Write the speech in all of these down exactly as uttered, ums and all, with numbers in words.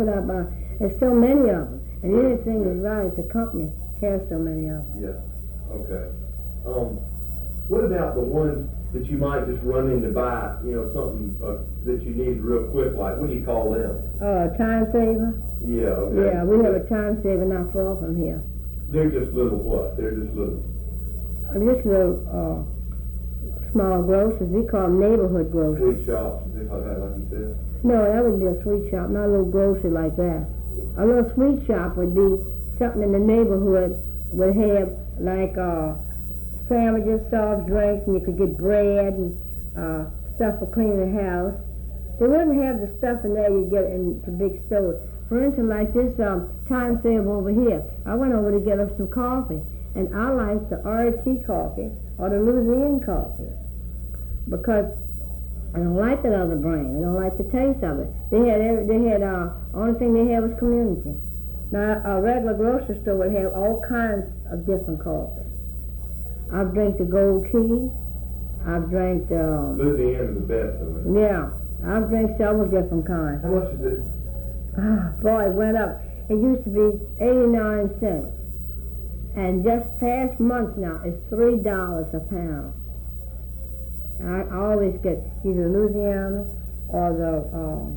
put out by, there's so many of them. And anything is right, it's a company has so many of them. Yeah, okay. Um, what about the ones that you might just run in to buy, you know, something uh, that you need real quick, like, what do you call them? Uh, time saver? Yeah, okay. Yeah, we have a time saver not far from here. They're just little what? They're just little? Uh, just little, uh, small grocers. We call them neighborhood grocers. Sweet shops and things like that, like you said? No, that would be a sweet shop, not a little grocery like that. A little sweet shop would be something in the neighborhood would have like uh, sandwiches, soft drinks, and you could get bread and uh, stuff for cleaning the house. They wouldn't have the stuff in there you get in the big stores. For instance, like this um, time saver over here. I went over to get us some coffee, and I like the R T coffee or the Louisiana coffee because I don't like that other brand. I don't like the taste of it. They had every, they had uh, only thing they had was community. Now a regular grocery store would have all kinds of different coffees. I've drank the Gold Key. I've drank the um, Louisiana's the best of it. Yeah, I've drank several different kinds. How much is it? Ah, boy, it went up. It used to be eighty-nine cents, and just past month now it's three dollars a pound. I always get either Louisiana or the um,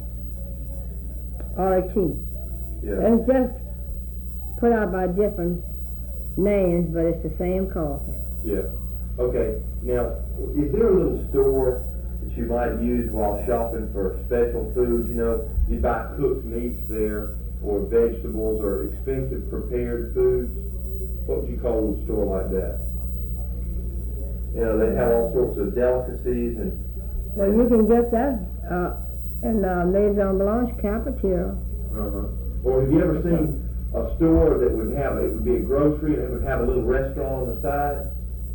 R T. Yeah. It's just put out by different names, but it's the same coffee. Yeah. Okay. Now, is there a little store that you might use while shopping for special foods? You know, you buy cooked meats there, or vegetables, or expensive prepared foods. What would you call a little store like that? You know, they have all sorts of delicacies and. Well, you can get that uh, in uh, Maison Blanche cafeteria. Uh-huh. Or have you ever seen a store that would have, it would be a grocery and it would have a little restaurant on the side?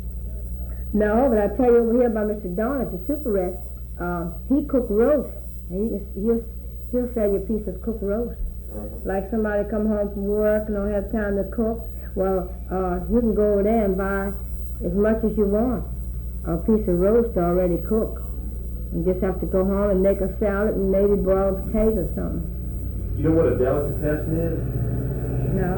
No, but I tell you over here by Mister Don at the Super Rest, uh, he cook roast. He, he'll, he'll sell you a piece of cooked roast. Uh-huh. Like somebody come home from work and don't have time to cook. Well, uh, you can go over there and buy as much as you want. A piece of roast already cooked. You just have to go home and make a salad and maybe boil a potato or something. You know what a delicatessen is? No.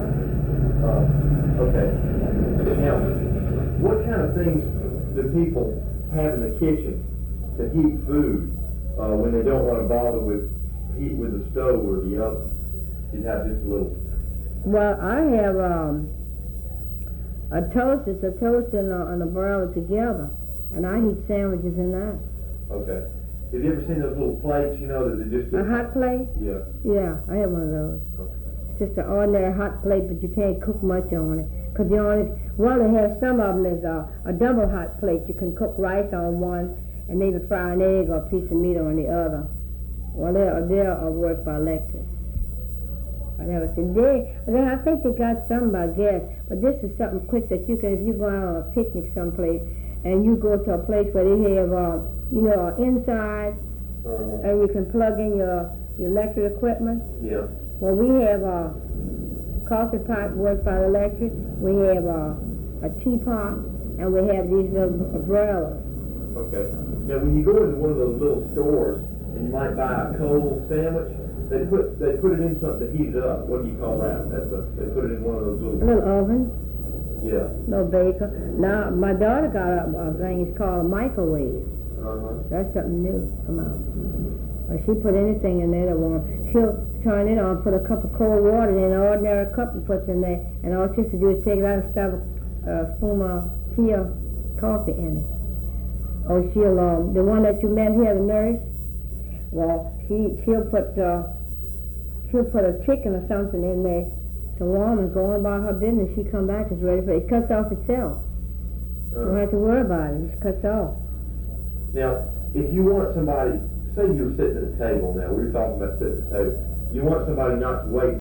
Uh, okay. Now, what kind of things do people have in the kitchen to heat food uh, when they don't want to bother with heat with the stove or the oven? You'd have just a little. Well, I have um, a toast. It's a toast and a, and a broiler together, and I heat sandwiches in that. Okay. Have you ever seen those little plates, you know, that they just... A hot plate? Yeah. Yeah, I have one of those. Okay. It's just an ordinary hot plate, but you can't cook much on it. Because you only, well, they have some of them is a, a double hot plate. You can cook rice on one and maybe fry an egg or a piece of meat on the other. Well, they're, they're work by electric. I never seen. They, well, I think they got some by gas, but this is something quick that you can, if you go out on a picnic someplace and you go to a place where they have, uh, you know, inside, Uh-huh. and you can plug in your, your electric equipment. Yeah. Well, we have a coffee pot worked by electric. We have a, a teapot, and we have these little broilers. Okay. Now, when you go into one of those little stores and you might buy a cold sandwich, they put they put it in something to heat it up. What do you call that? That's a, they put it in one of those little. A little oven. Yeah. No baker. Now, my daughter got a, a thing. It's called a microwave. Uh-huh. That's something new come out. Well, she put anything in there that won't. She'll turn it on, put a cup of cold water in an ordinary cup and puts in there, and all she has to do is take it out and stuff a uh, spoon of tea or coffee in it. Oh, she'll, um, the one that you met here, the nurse, well, she, she'll put, uh, she'll put a chicken or something in there to warm and go on about her business. She come back, it's ready for it. It cuts off itself. Uh, you don't have to worry about it. It just cuts off. Now, if you want somebody, say you were sitting at the table now, we were talking about sitting at the table, you want somebody not to wait